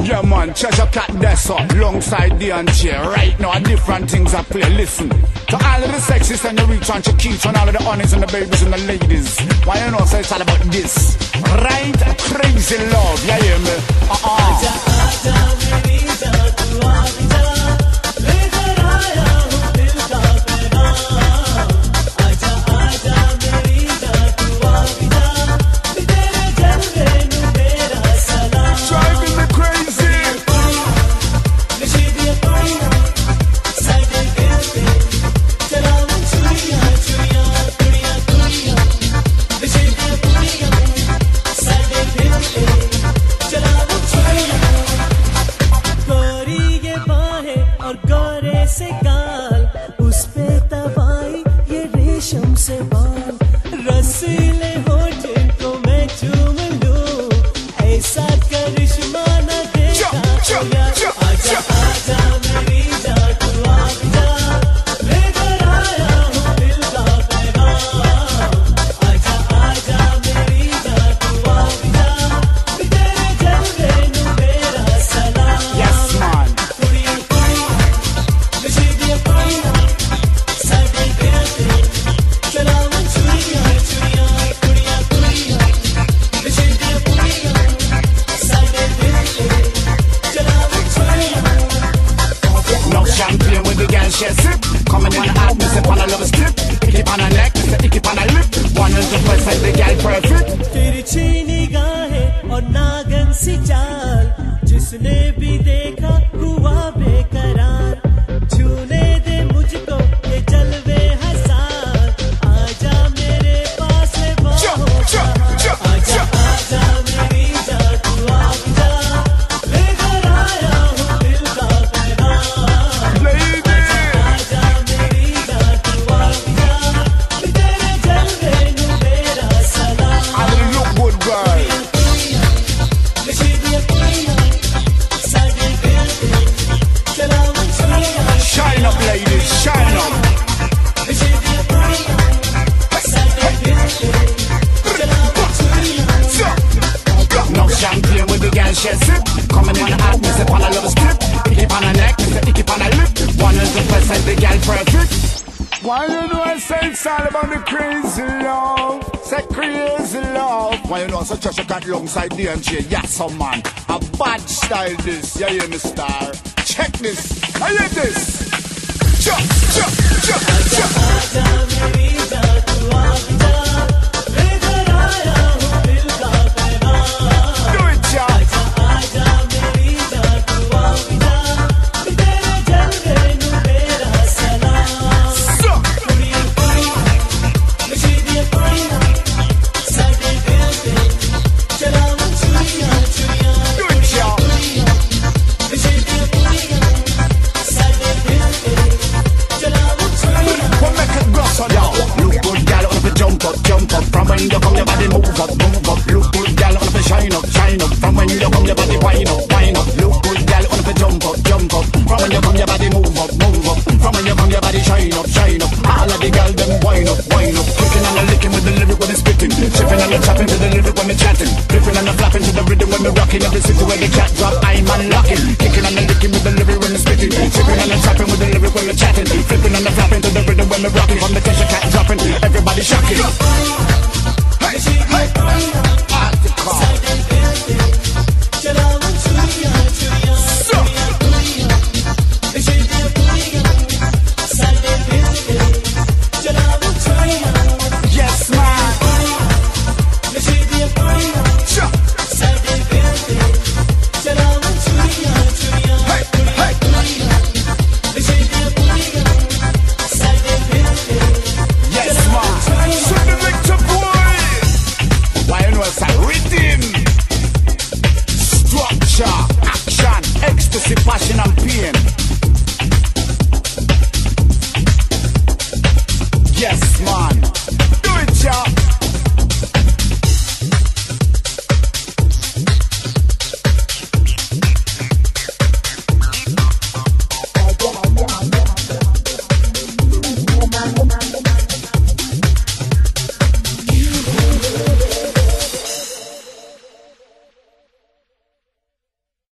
Yeah man, Treasure Cat that's up alongside the chair. Right now different things I play. Listen to all of the sexies and the rich and Chiquits and all of the honeys and the babies and the ladies. Why you know so it's all about this. Right? Crazy love, yeah, hear me? आजा आजा मेरी जान तू आजा लेकर आया हूँ दिल का पैगाम आजा आजा मेरी जान तू आजा तेरे जलवे नू मेरा सलाम Driving me crazy नशे दिया कुड़ियाँ साडे दिल ते चलावन चुड़ियाँ चुड़ियाँ कुड़ियाँ कुड़ियाँ नशे दिया कुड़ियाँ साडे दिल ते चलावन गोरी ये बाहें और गोरे से गाल उस पे तवाई ये रेशम से बाल रसीले होठों को मैं चूम लूं ऐसा करिश्मा न देखा कोई आजा आजा मेरी जान तू आजा लेकर आया हूँ दिल का पैगाम आजा आजा मेरी जान तू आजा तेरे जलवे नू मेरा सलाम Yes man कुड़ियाँ कुड़ियाँ नशे दिया कुड़ियाँ साडे दिल ते चलावन चुड़ियाँ चुड़ियाँ कुड़ियाँ कुड़ियाँ नशे दिया कुड़ियाँ साडे दिल ते चलावन चुड़ियाँ No champagne with the girl she sip. Coming in hot, me sip on a love strip. Icky on her neck, the icky on her lip. 100% the girl perfect. तिरछी निगाहें और नागन सी चाल जिसने भी देखा हुआ बेकरार छूने दे मुझको ये जलवे हसार आजा मेरे पास है बाहों का आजा आजा मेरी जान तू आजा लेकर आया हूँ दिल का पैगाम Lady आजा मेरी जान तू आजा तेरे जलवे नू मेरा सलाम I didn't look good girl नशे दिया कुड़ियाँ साडे दिल ते चलावन चुड़ियाँ Shine up ladies, shine up नशे दिया कुड़ियाँ साडे दिल ते चलावन चुड़ियाँ No champagne with the girl she sip. Coming in hot, me sip on a love strip. Icky on her neck, the icky on her lip. 100% the girl perfect. Why you know I say it's all about the crazy love? Say crazy love. Why you know such a cat alongside DMJ? Yes, some man. A bad style this. Yeah, hear me star. Check this. I hear this. Jump, jump, jump, jump. आजा मेरी जान तू आजा लेकर आया हूँ दिल का पैगाम Do it, y'all. आजा आजा मेरी जान तू आजा तेरे जलवे नू मेरा सलाम So, कुड़ियाँ कुड़ियाँ नशे दिया कुड़ियाँ साडे दिल ते चलावन चुड़ियाँ चुड़ियाँ do it, y'all. कुड़ियाँ नशे दिया कुड़ियाँ साडे दिल ते चलावन चुड़ियाँ What make it go so down? Look good, girl, on the jump up, jump up. From when you come, your body move up, move up. Look good, girl, on the shine up, shine up. From when you come, your body wind up, wind up. Look good, girl, on the jump up, jump up. From when you come, your body move up, move up. From when you come, your body shine up, shine up. All of the girls them wind up, wind up. Kicking and a licking with the lyric when it's spitting, chipping and a chopping to the lyric when it's chatting, flipping and a flapping to the rhythm when we're rocking. Every city where the cat drop, I'm unlocking. Kicking and a licking with the lyric when it's spitting, chipping and a chopping with the lyric when we're chatting, flipping and a flapping to the rhythm when we're rocking. From the Treasure Cat dropping, everybody shocking.